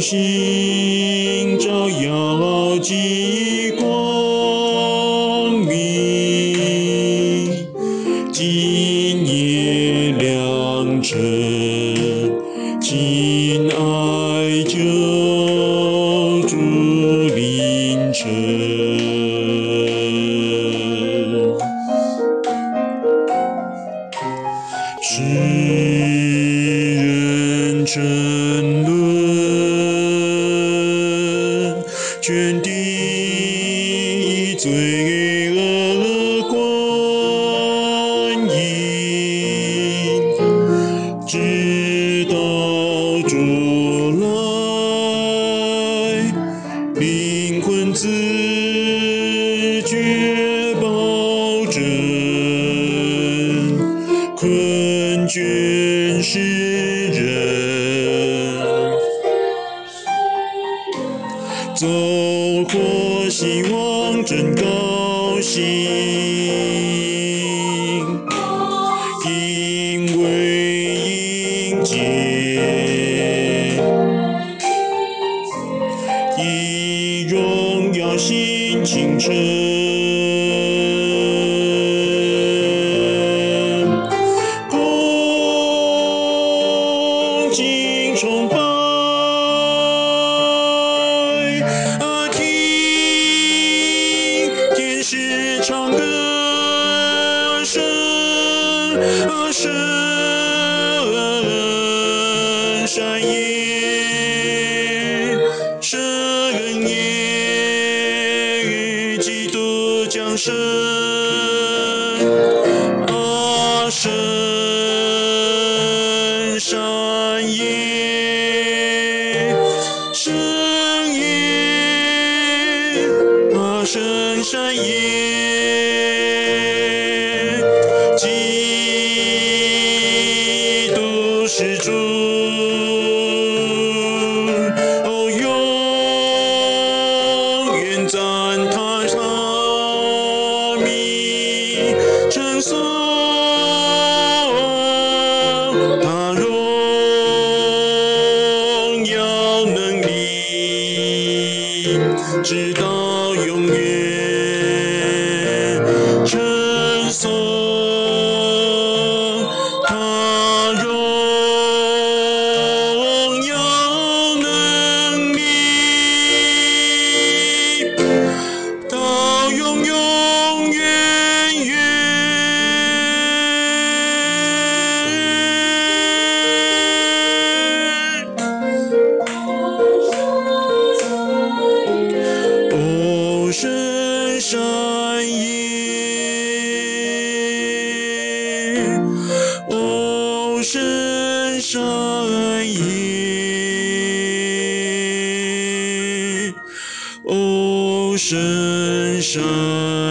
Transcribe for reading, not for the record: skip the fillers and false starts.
星照耀极光明，今夜良辰，亲爱救主临晨。世人沉沦，全地罪恶观影，直到主来，灵魂自觉保证。困倦世人，走过希望真高兴，因为迎接以荣耀新清晨。崇拜，听天使唱歌声，神山野，神野，基督降生，神山野。深夜，深山野，基督是主，永远赞叹他名，称颂他荣耀能力。直到永远，称颂他荣耀能力，到永永远远。深山野，深山野，深山。